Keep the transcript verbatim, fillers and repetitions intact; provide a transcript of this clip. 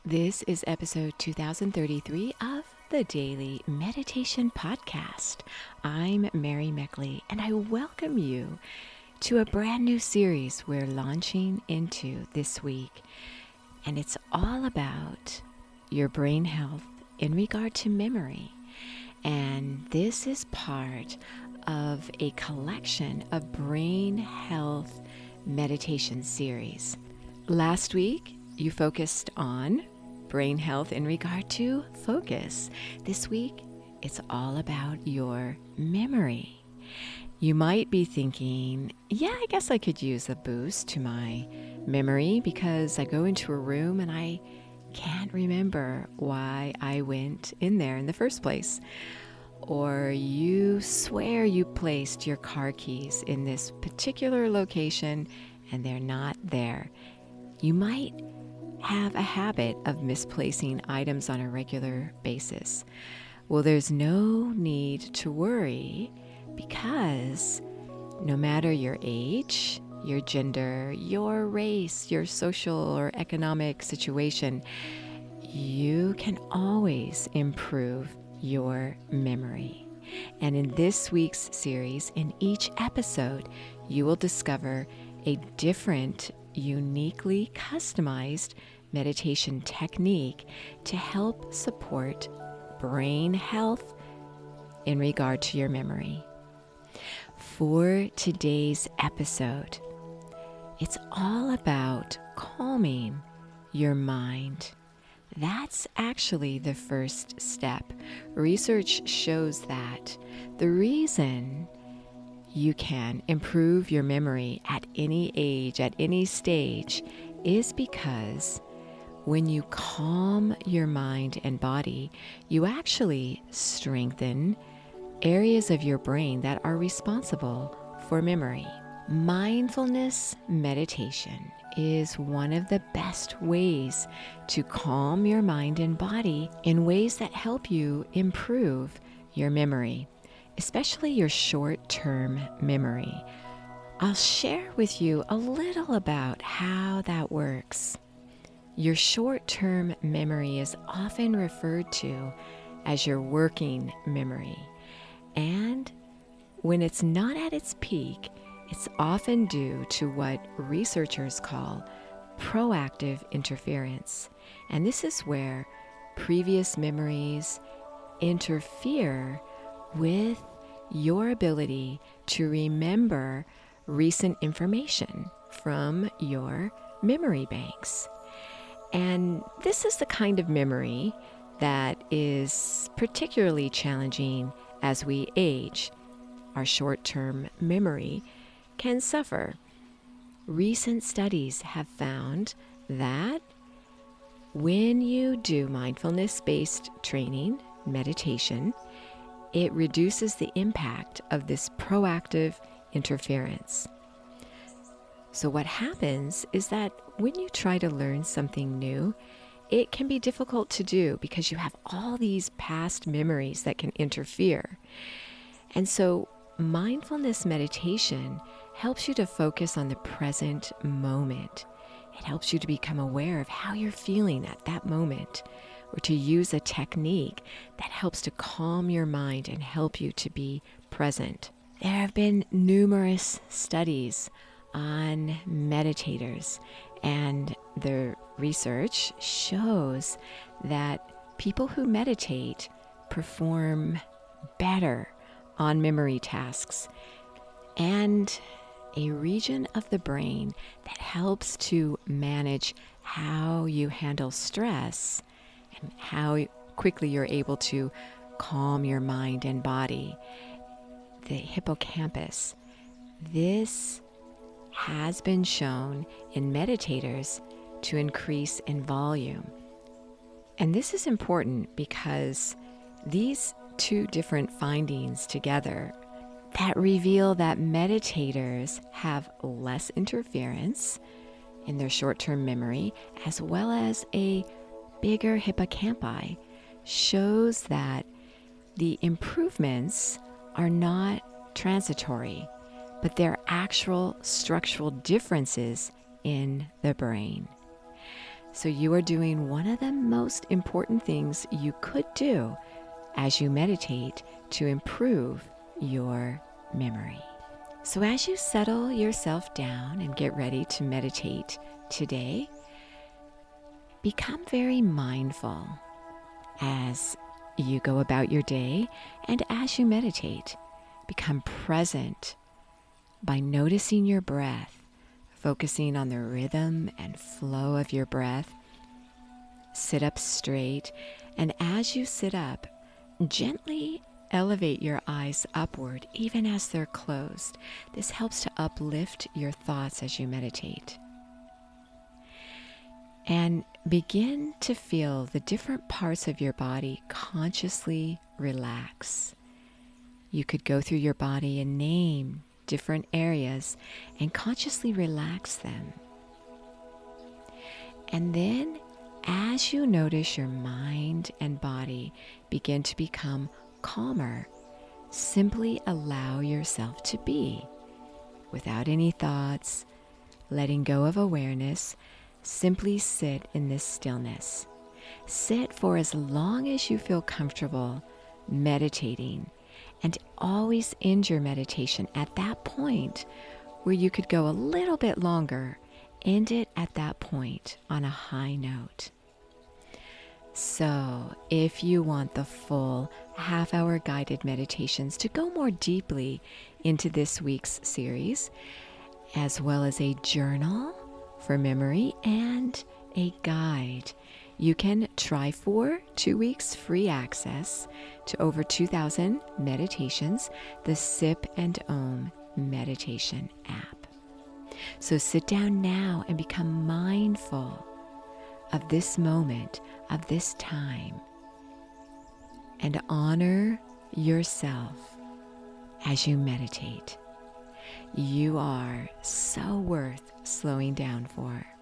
This is episode two thousand thirty-three of the Daily Meditation Podcast. I'm Mary Meckley, and I welcome you to a brand new series we're launching into this week. And it's all about your brain health in regard to memory. And this is part of a collection of brain health meditation series. Last week, you focused on brain health in regard to focus. This week, it's all about your memory. You might be thinking, yeah, I guess I could use a boost to my memory because I go into a room and I can't remember why I went in there in the first place. Or you swear you placed your car keys in this particular location and they're not there. You might have a habit of misplacing items on a regular basis. Well, there's no need to worry because no matter your age, your gender, your race, your social or economic situation, you can always improve your memory. And in this week's series, in each episode, you will discover a different, uniquely customized meditation technique to help support brain health in regard to your memory. For today's episode, it's all about calming your mind. That's actually the first step. Research shows that the reason you can improve your memory at any age, at any stage, is because when you calm your mind and body, you actually strengthen areas of your brain that are responsible for memory. Mindfulness meditation is one of the best ways to calm your mind and body in ways that help you improve your memory, especially your short-term memory. I'll share with you a little about how that works. Your short-term memory is often referred to as your working memory. And when it's not at its peak, it's often due to what researchers call proactive interference. And this is where previous memories interfere with your ability to remember recent information from your memory banks. And this is the kind of memory that is particularly challenging as we age. Our short-term memory can suffer. Recent studies have found that when you do mindfulness-based training, meditation, it reduces the impact of this proactive interference. So what happens is that when you try to learn something new, it can be difficult to do because you have all these past memories that can interfere. And so mindfulness meditation helps you to focus on the present moment. It helps you to become aware of how you're feeling at that moment, or to use a technique that helps to calm your mind and help you to be present. There have been numerous studies on meditators, and the research shows that people who meditate perform better on memory tasks. And a region of the brain that helps to manage how you handle stress and how quickly you're able to calm your mind and body, the hippocampus. This has been shown in meditators to increase in volume. And this is important because these two different findings together that reveal that meditators have less interference in their short-term memory, as well as a bigger hippocampi, shows that the improvements are not transitory, but they're actual structural differences in the brain. So you are doing one of the most important things you could do as you meditate to improve your memory. So as you settle yourself down and get ready to meditate today, become very mindful as you go about your day and as you meditate. Become present by noticing your breath, focusing on the rhythm and flow of your breath. Sit up straight, and as you sit up, gently elevate your eyes upward even as they're closed. This helps to uplift your thoughts as you meditate. And begin to feel the different parts of your body consciously relax. You could go through your body and name different areas and consciously relax them. And then, as you notice your mind and body begin to become calmer, simply allow yourself to be without any thoughts, letting go of awareness. Simply sit in this stillness. Sit for as long as you feel comfortable meditating, and always end your meditation at that point where you could go a little bit longer. End it at that point on a high note. So if you want the full half-hour guided meditations to go more deeply into this week's series, as well as a journal for memory and a guide, you can try for two weeks free access to over two thousand meditations, the Sip and Om meditation app. So sit down now and become mindful of this moment, of this time, and honor yourself as you meditate. You are so worth slowing down for.